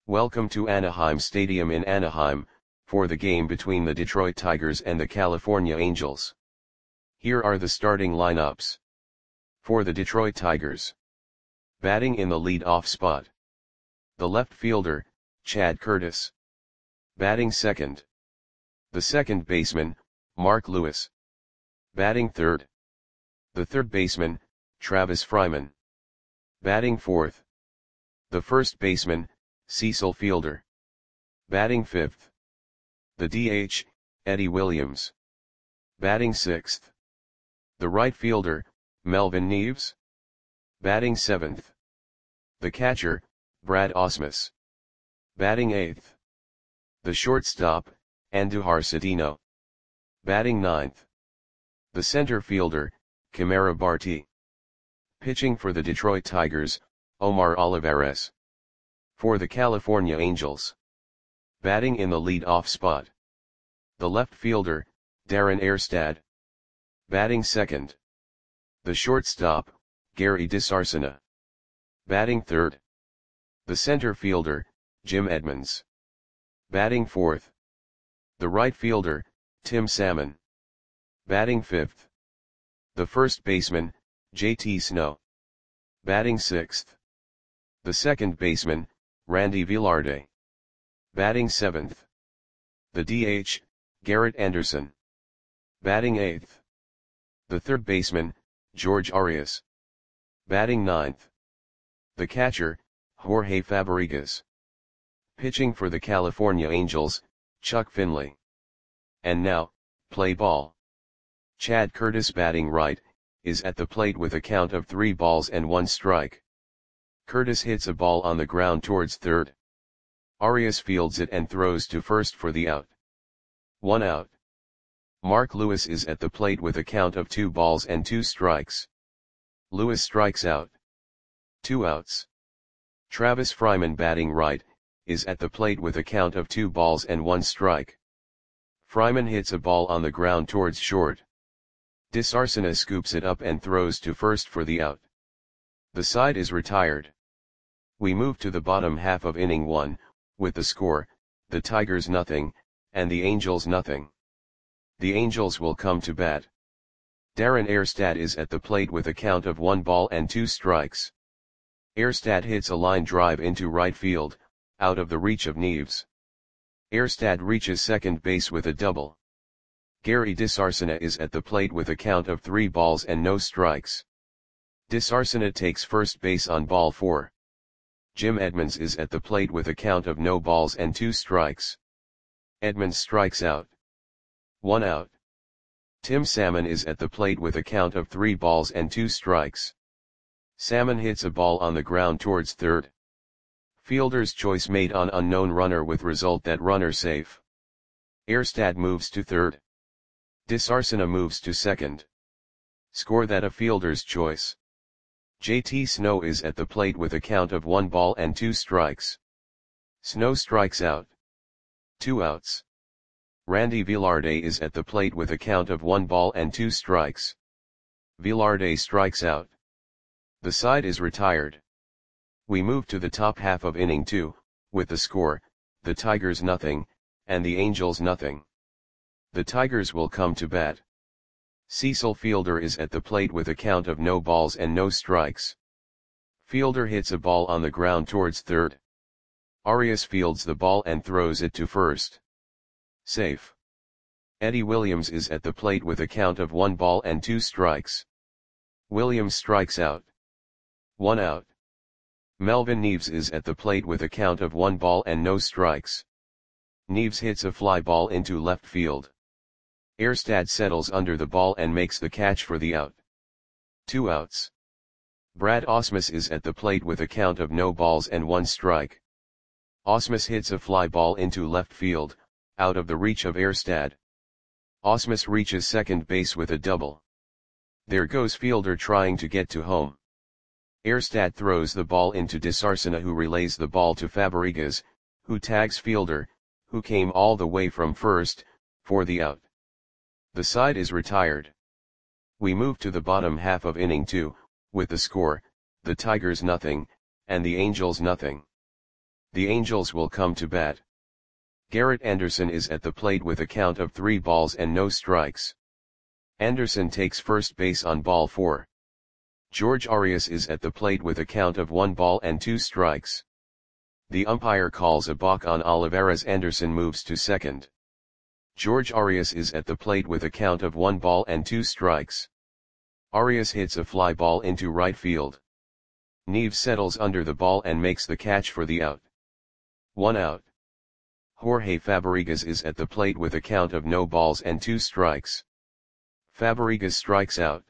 Welcome to Anaheim Stadium in Anaheim, for the game between the Detroit Tigers and the California Angels. Here are the starting lineups. For the Detroit Tigers. Batting in the lead-off spot. The left fielder, Chad Curtis. Batting second. The second baseman, Mark Lewis. Batting third. The third baseman, Travis Fryman. Batting fourth. The first baseman, Cecil Fielder. Batting fifth. The DH, Eddie Williams. Batting sixth. The right fielder, Melvin Neves. Batting seventh. The catcher, Brad Ausmus. Batting eighth. The shortstop, Andujar Cedeno. Batting ninth. The center fielder, Kamara Barti. Pitching for the Detroit Tigers, Omar Olivares. For the California Angels. Batting in the lead-off spot. The left fielder, Darren Erstad. Batting second. The shortstop, Gary DiSarcina. Batting third. The center fielder, Jim Edmonds. Batting fourth. The right fielder, Tim Salmon. Batting fifth. The first baseman, J.T. Snow. Batting sixth. The second baseman, Randy Velarde. Batting seventh. The DH, Garrett Anderson. Batting eighth. The third baseman, George Arias. Batting ninth. The catcher, Jorge Fabregas. Pitching for the California Angels, Chuck Finley. And now, play ball. Chad Curtis batting right, is at the plate with a count of 3 balls and 1 strike. Curtis hits a ball on the ground towards third. Arias fields it and throws to first for the out. 1 out. Mark Lewis is at the plate with a count of 2 balls and 2 strikes. Lewis strikes out. 2 outs. Travis Fryman batting right, is at the plate with a count of 2 balls and 1 strike. Fryman hits a ball on the ground towards short. DiSarcina scoops it up and throws to first for the out. The side is retired. We move to the bottom half of inning 1, with the score, the Tigers nothing, and the Angels nothing. The Angels will come to bat. Darren Erstad is at the plate with a count of 1 ball and 2 strikes. Erstad hits a line drive into right field, out of the reach of Neves. Erstad reaches second base with a double. Gary DiSarcina is at the plate with a count of 3 balls and no strikes. DiSarcina takes first base on ball 4. Jim Edmonds is at the plate with a count of no balls and 2 strikes. Edmonds strikes out. 1 out. Tim Salmon is at the plate with a count of 3 balls and 2 strikes. Salmon hits a ball on the ground towards third. Fielder's choice made on unknown runner with result that runner safe. Erstad moves to third. DiSarcina moves to second. Score that a fielder's choice. J.T. Snow is at the plate with a count of 1 ball and 2 strikes. Snow strikes out. 2 outs. Randy Velarde is at the plate with a count of 1 ball and 2 strikes. Velarde strikes out. The side is retired. We move to the top half of inning 2, with the score, the Tigers nothing, and the Angels nothing. The Tigers will come to bat. Cecil Fielder is at the plate with a count of no balls and no strikes. Fielder hits a ball on the ground towards third. Arias fields the ball and throws it to first. Safe. Eddie Williams is at the plate with a count of 1 ball and 2 strikes. Williams strikes out. 1 out. Melvin Neves is at the plate with a count of 1 ball and no strikes. Neves hits a fly ball into left field. Erstad settles under the ball and makes the catch for the out. 2 outs. Brad Ausmus is at the plate with a count of no balls and 1 strike. Ausmus hits a fly ball into left field, out of the reach of Erstad. Ausmus reaches second base with a double. There goes Fielder trying to get to home. Erstad throws the ball into DiSarcina, who relays the ball to Fabregas, who tags Fielder, who came all the way from first, for the out. The side is retired. We move to the bottom half of inning 2, with the score, the Tigers nothing, and the Angels nothing. The Angels will come to bat. Garrett Anderson is at the plate with a count of 3 balls and no strikes. Anderson takes first base on ball 4. George Arias is at the plate with a count of 1 ball and 2 strikes. The umpire calls a balk on Olivares. Anderson moves to second. George Arias is at the plate with a count of 1 ball and 2 strikes. Arias hits a fly ball into right field. Neves settles under the ball and makes the catch for the out. 1 out. Jorge Fabregas is at the plate with a count of no balls and 2 strikes. Fabregas strikes out.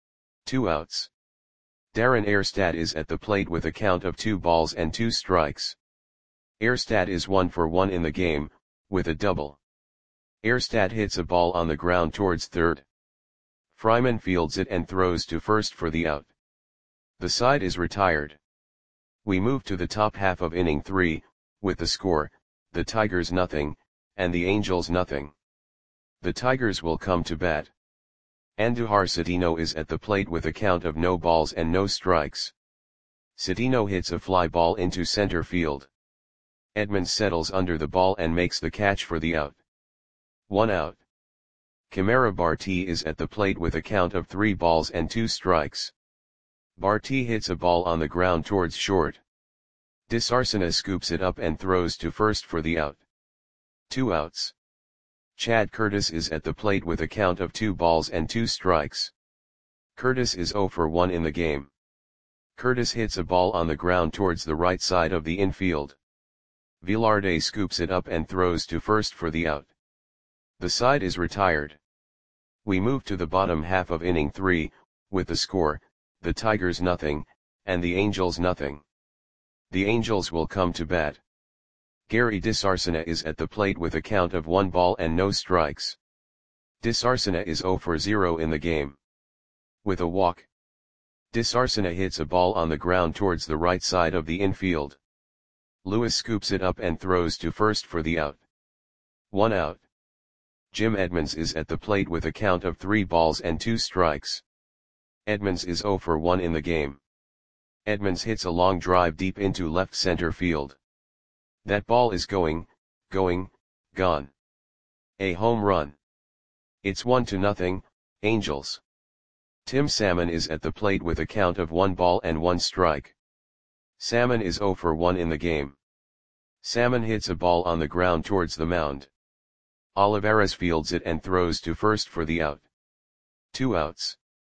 2 outs. Darren Erstad is at the plate with a count of 2 balls and 2 strikes. Erstad is 1 for 1 in the game, with a double. Erstad hits a ball on the ground towards third. Fryman fields it and throws to first for the out. The side is retired. We move to the top half of inning 3, with the score, the Tigers nothing, and the Angels nothing. The Tigers will come to bat. Andujar Citino is at the plate with a count of no balls and no strikes. Citino hits a fly ball into center field. Edmonds settles under the ball and makes the catch for the out. 1 out. Camara Barti is at the plate with a count of 3 balls and 2 strikes. Barti hits a ball on the ground towards short. Disarcina scoops it up and throws to first for the out. 2 outs. Chad Curtis is at the plate with a count of 2 balls and 2 strikes. Curtis is 0 for 1 in the game. Curtis hits a ball on the ground towards the right side of the infield. Velarde scoops it up and throws to first for the out. The side is retired. We move to the bottom half of inning 3, with the score, the Tigers nothing, and the Angels nothing. The Angels will come to bat. Gary Disarcina is at the plate with a count of 1 ball and no strikes. Disarcina is 0 for 0 in the game. With a walk. Disarcina hits a ball on the ground towards the right side of the infield. Lewis scoops it up and throws to first for the out. 1 out. Jim Edmonds is at the plate with a count of 3 balls and 2 strikes. Edmonds is 0 for 1 in the game. Edmonds hits a long drive deep into left center field. That ball is gone. A home run. It's 1-0, Angels. Tim Salmon is at the plate with a count of 1 ball and 1 strike. Salmon is 0 for 1 in the game. Salmon hits a ball on the ground towards the mound. Olivares fields it and throws to first for the out. 2 outs.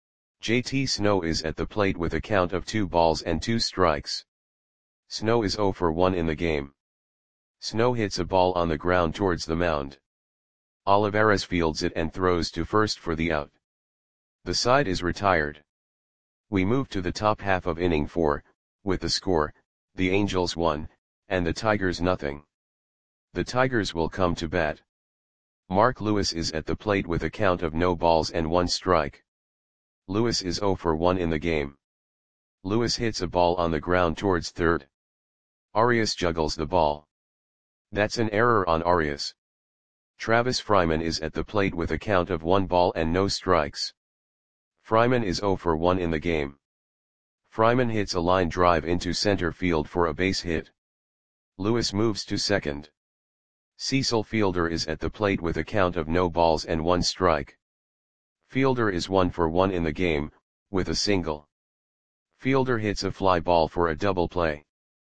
JT Snow is at the plate with a count of 2 balls and 2 strikes. Snow is 0 for 1 in the game. Snow hits a ball on the ground towards the mound. Olivares fields it and throws to first for the out. The side is retired. We move to the top half of inning 4, with the score, the Angels 1, and the Tigers nothing. The Tigers will come to bat. Mark Lewis is at the plate with a count of no balls and 1 strike. Lewis is 0 for 1 in the game. Lewis hits a ball on the ground towards third. Arias juggles the ball. That's an error on Arias. Travis Fryman is at the plate with a count of 1 ball and no strikes. Fryman is 0 for 1 in the game. Fryman hits a line drive into center field for a base hit. Lewis moves to second. Cecil Fielder is at the plate with a count of no balls and 1 strike. Fielder is 1 for 1 in the game, with a single. Fielder hits a fly ball for a double play.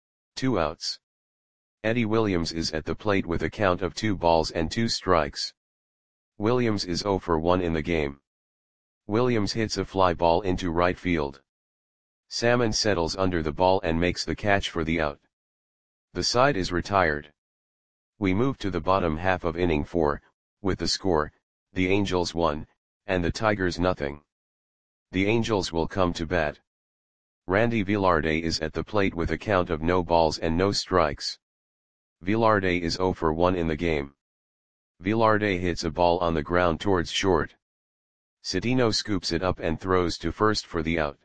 2 outs. Eddie Williams is at the plate with a count of 2 balls and 2 strikes. Williams is 0 for 1 in the game. Williams hits a fly ball into right field. Salmon settles under the ball and makes the catch for the out. The side is retired. We move to the bottom half of inning 4, with the score, the Angels 1, and the Tigers nothing. The Angels will come to bat. Randy Velarde is at the plate with a count of no balls and no strikes. Velarde is 0 for 1 in the game. Velarde hits a ball on the ground towards short. Citino scoops it up and throws to first for the out.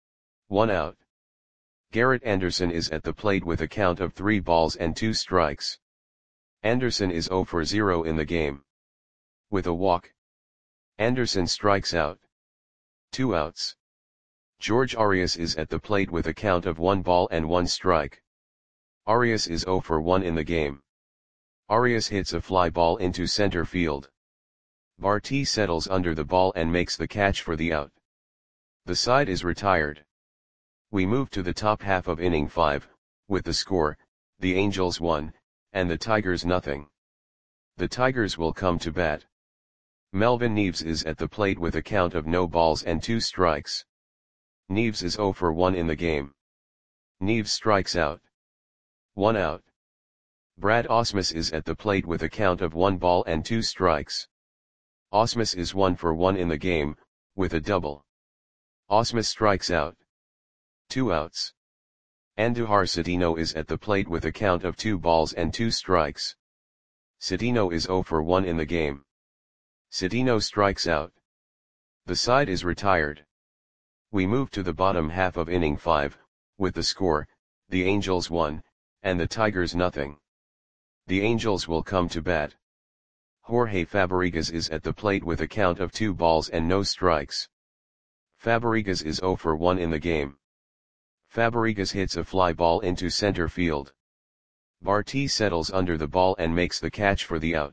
1 out. Garrett Anderson is at the plate with a count of 3 balls and 2 strikes. Anderson is 0 for 0 in the game. With a walk. Anderson strikes out. 2 outs. George Arias is at the plate with a count of 1 ball and 1 strike. Arias is 0 for 1 in the game. Arias hits a fly ball into center field. Barty settles under the ball and makes the catch for the out. The side is retired. We move to the top half of inning 5, with the score, the Angels 1, and the Tigers nothing. The Tigers will come to bat. Melvin Neves is at the plate with a count of no balls and 2 strikes. Neves is 0 for 1 in the game. Neves strikes out. 1 out. Brad Ausmus is at the plate with a count of 1 ball and 2 strikes. Ausmus is 1 for 1 in the game, with a double. Ausmus strikes out. 2 outs. Andujar Cedeno is at the plate with a count of 2 balls and 2 strikes. Cedeno is 0 for 1 in the game. Cedeno strikes out. The side is retired. We move to the bottom half of inning 5, with the score, the Angels 1, and the Tigers nothing. The Angels will come to bat. Jorge Fabregas is at the plate with a count of 2 balls and no strikes. Fabregas is 0 for 1 in the game. Fabregas hits a fly ball into center field. Barty settles under the ball and makes the catch for the out.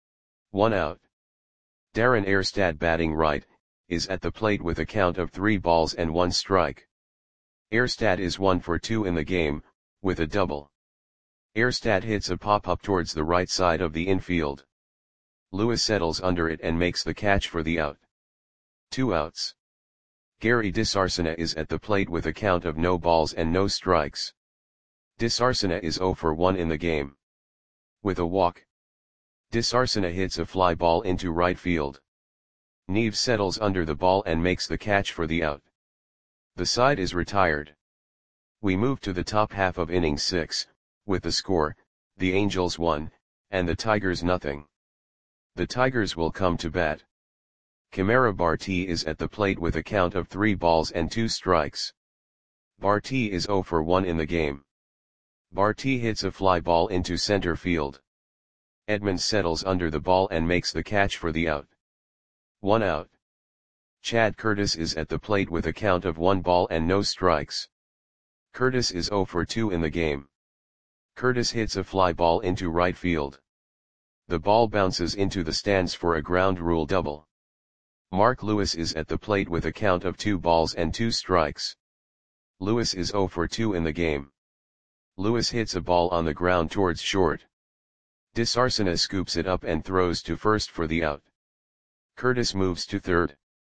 1 out. Darren Erstad, batting right, is at the plate with a count of 3 balls and 1 strike. Erstad is 1 for 2 in the game, with a double. Erstad hits a pop-up towards the right side of the infield. Lewis settles under it and makes the catch for the out. 2 outs. Gary DeSarcina is at the plate with a count of no balls and no strikes. DeSarcina is 0 for 1 in the game. With a walk. DeSarcina hits a fly ball into right field. Neves settles under the ball and makes the catch for the out. The side is retired. We move to the top half of inning 6, with the score, the Angels 1, and the Tigers nothing. The Tigers will come to bat. Camara Barty is at the plate with a count of 3 balls and 2 strikes. Barty is 0 for 1 in the game. Barty hits a fly ball into center field. Edmonds settles under the ball and makes the catch for the out. 1 out. Chad Curtis is at the plate with a count of 1 ball and no strikes. Curtis is 0 for 2 in the game. Curtis hits a fly ball into right field. The ball bounces into the stands for a ground rule double. Mark Lewis is at the plate with a count of 2 balls and 2 strikes. Lewis is 0 for 2 in the game. Lewis hits a ball on the ground towards short. DeSarcina scoops it up and throws to first for the out. Curtis moves to third.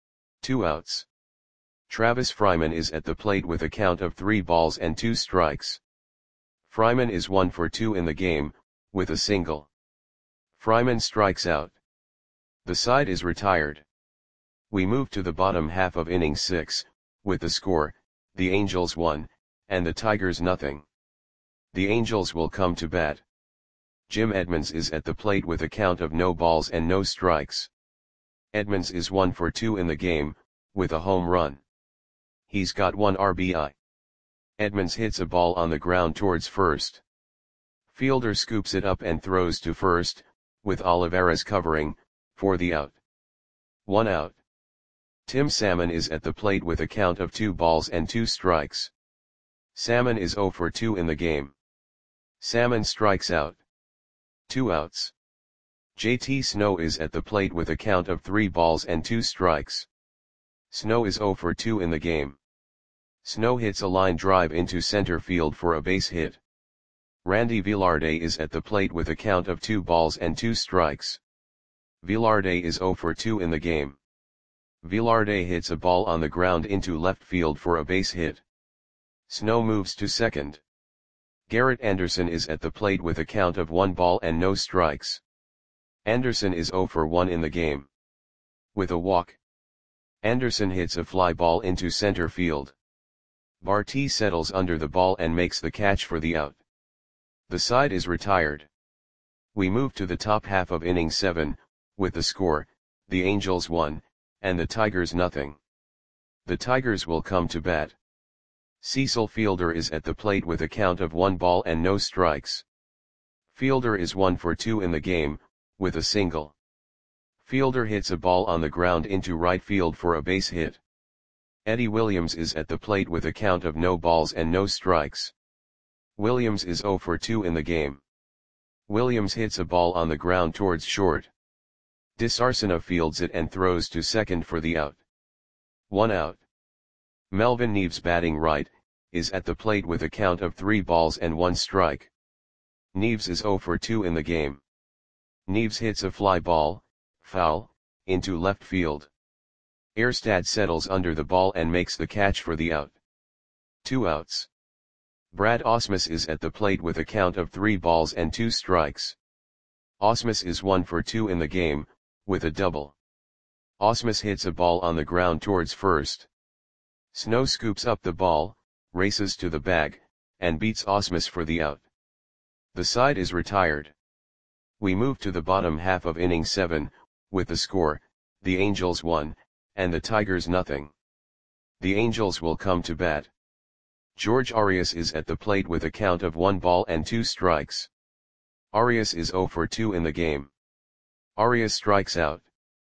2 outs. Travis Fryman is at the plate with a count of 3 balls and 2 strikes. Fryman is 1 for 2 in the game, with a single. Fryman strikes out. The side is retired. We move to the bottom half of inning 6, with the score, the Angels 1, and the Tigers nothing. The Angels will come to bat. Jim Edmonds is at the plate with a count of no balls and no strikes. Edmonds is 1 for 2 in the game, with a home run. He's got 1 RBI. Edmonds hits a ball on the ground towards first. Fielder scoops it up and throws to first, with Olivares covering, for the out. 1 out. Tim Salmon is at the plate with a count of 2 balls and 2 strikes. Salmon is 0 for 2 in the game. Salmon strikes out. 2 outs. JT Snow is at the plate with a count of 3 balls and 2 strikes. Snow is 0 for 2 in the game. Snow hits a line drive into center field for a base hit. Randy Velarde is at the plate with a count of 2 balls and 2 strikes. Velarde is 0 for 2 in the game. Velarde hits a ball on the ground into left field for a base hit. Snow moves to second. Garrett Anderson is at the plate with a count of 1 ball and no strikes. Anderson is 0 for 1 in the game. With a walk. Anderson hits a fly ball into center field. Barty settles under the ball and makes the catch for the out. The side is retired. We move to the top half of inning 7, with the score, the Angels 1, and the Tigers nothing. The Tigers will come to bat. Cecil Fielder is at the plate with a count of 1 ball and no strikes. Fielder is 1 for 2 in the game, with a single. Fielder hits a ball on the ground into right field for a base hit. Eddie Williams is at the plate with a count of no balls and no strikes. Williams is 0 for 2 in the game. Williams hits a ball on the ground towards short. Disarcina fields it and throws to second for the out. 1 out. Melvin Neves, batting right, is at the plate with a count of 3 balls and 1 strike. Neves is 0 for 2 in the game. Neves hits a fly ball, foul, into left field. Erstad settles under the ball and makes the catch for the out. 2 outs. Brad Ausmus is at the plate with a count of 3 balls and 2 strikes. Ausmus is 1 for 2 in the game, with a double. Ausmus hits a ball on the ground towards first. Snow scoops up the ball, races to the bag, and beats Ausmus for the out. The side is retired. We move to the bottom half of inning 7, with the score, the Angels 1, and the Tigers nothing. The Angels will come to bat. George Arias is at the plate with a count of 1 ball and 2 strikes. Arias is 0 for 2 in the game. Arias strikes out.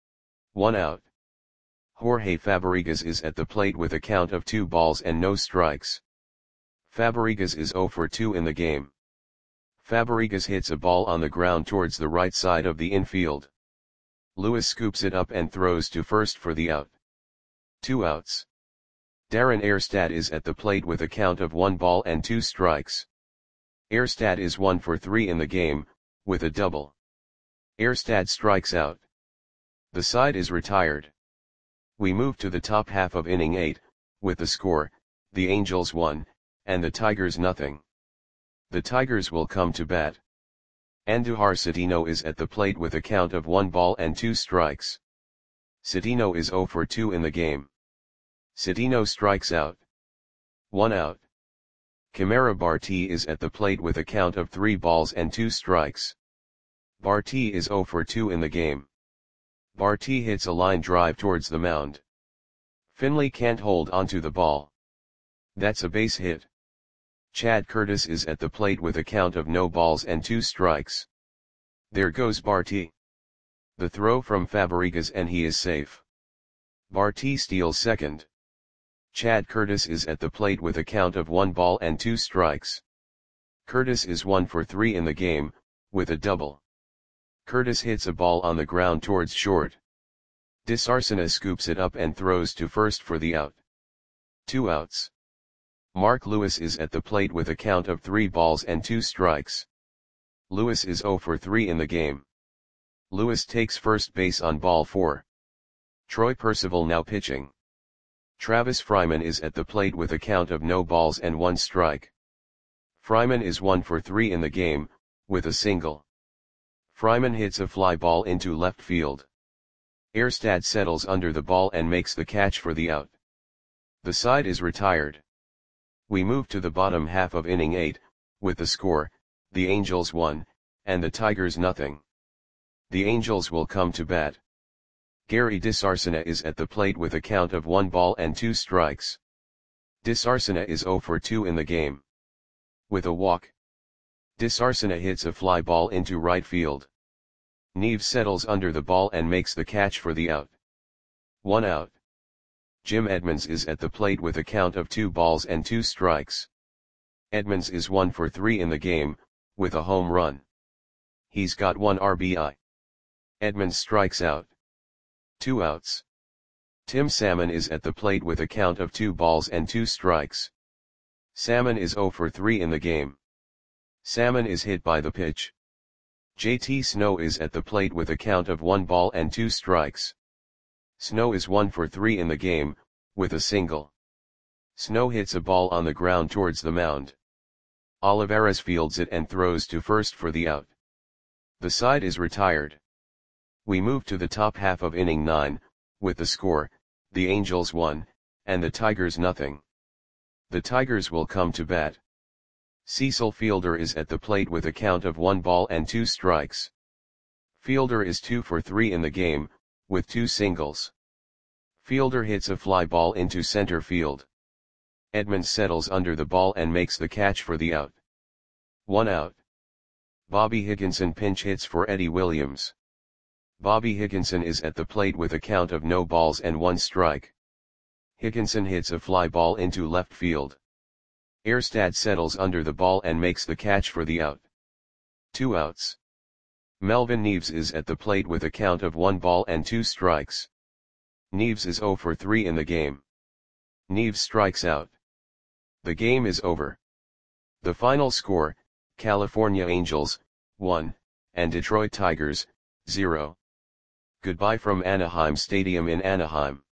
1 out. Jorge Fabregas is at the plate with a count of 2 balls and no strikes. Fabregas is 0 for 2 in the game. Fabregas hits a ball on the ground towards the right side of the infield. Lewis scoops it up and throws to first for the out. 2 outs. Darren Erstad is at the plate with a count of 1 ball and 2 strikes. Erstad is 1 for 3 in the game, with a double. Erstad strikes out. The side is retired. We move to the top half of inning 8, with the score, the Angels 1, and the Tigers nothing. The Tigers will come to bat. Andujar Cedeno is at the plate with a count of 1 ball and 2 strikes. Cedeno is 0 for 2 in the game. Cedeno strikes out. 1 out. Camara Barti is at the plate with a count of 3 balls and 2 strikes. Barti is 0 for 2 in the game. Barti hits a line drive towards the mound. Finley can't hold onto the ball. That's a base hit. Chad Curtis is at the plate with a count of no balls and 2 strikes. There goes Barti. The throw from Fabregas and he is safe. Barti steals second. Chad Curtis is at the plate with a count of 1 ball and 2 strikes. Curtis is 1 for 3 in the game, with a double. Curtis hits a ball on the ground towards short. Disarcina scoops it up and throws to first for the out. 2 outs. Mark Lewis is at the plate with a count of 3 balls and 2 strikes. Lewis is 0 for 3 in the game. Lewis takes first base on ball 4. Troy Percival now pitching. Travis Fryman is at the plate with a count of no balls and 1 strike. Fryman is 1 for 3 in the game, with a single. Fryman hits a fly ball into left field. Erstad settles under the ball and makes the catch for the out. The side is retired. We move to the bottom half of inning 8, with the score, the Angels 1, and the Tigers nothing. The Angels will come to bat. Gary Disarcina is at the plate with a count of 1 ball and 2 strikes. Disarcina is 0 for 2 in the game. With a walk. Disarcina hits a fly ball into right field. Neves settles under the ball and makes the catch for the out. 1 out. Jim Edmonds is at the plate with a count of 2 balls and 2 strikes. Edmonds is 1 for 3 in the game, with a home run. He's got 1 RBI. Edmonds strikes out. 2 outs. Tim Salmon is at the plate with a count of 2 balls and 2 strikes. Salmon is 0 for 3 in the game. Salmon is hit by the pitch. JT Snow is at the plate with a count of 1 ball and 2 strikes. Snow is 1 for 3 in the game, with a single. Snow hits a ball on the ground towards the mound. Olivares fields it and throws to first for the out. The side is retired. We move to the top half of inning 9, with the score, the Angels 1, and the Tigers nothing. The Tigers will come to bat. Cecil Fielder is at the plate with a count of 1 ball and 2 strikes. Fielder is 2 for 3 in the game, with 2 singles. Fielder hits a fly ball into center field. Edmonds settles under the ball and makes the catch for the out. 1 out. Bobby Higginson pinch hits for Eddie Williams. Bobby Higginson is at the plate with a count of no balls and 1 strike. Higginson hits a fly ball into left field. Erstad settles under the ball and makes the catch for the out. 2 outs. Melvin Neves is at the plate with a count of 1 ball and 2 strikes. Neves is 0 for 3 in the game. Neves strikes out. The game is over. The final score, California Angels, 1, and Detroit Tigers, 0. Goodbye from Anaheim Stadium in Anaheim.